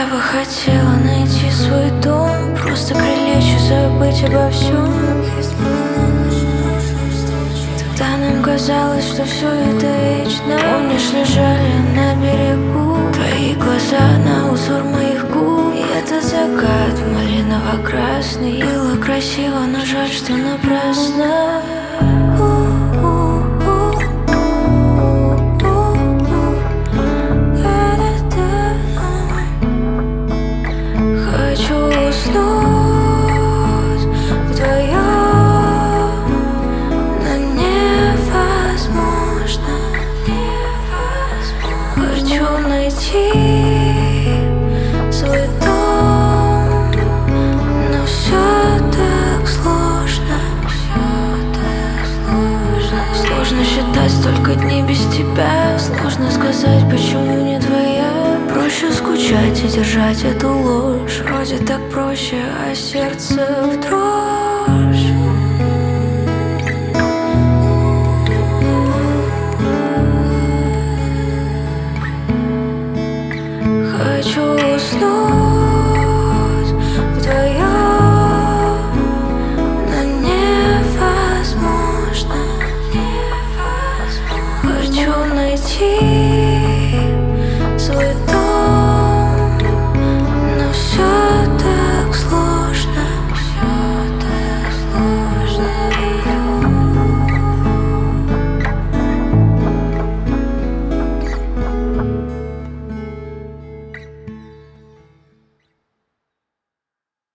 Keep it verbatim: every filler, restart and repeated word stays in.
бы хотела найти свой дом, просто прилечь и забыть обо всем. Тогда нам казалось, что все это вечно. Помнишь, лежали на берегу твои глаза на узор моих губ, и этот закат малиново-красный. Было красиво, но жаль, что напрасно. Хочу уснуть вдвоем, но невозможно, невозможно. Хочу найти свой дом, но все так сложно, все так сложно. Сложно считать столько дней без тебя, сложно сказать, почему не твоя. Проще скучать и держать эту ложь, вроде так проще, а сердце в дрожь. Хочу уснуть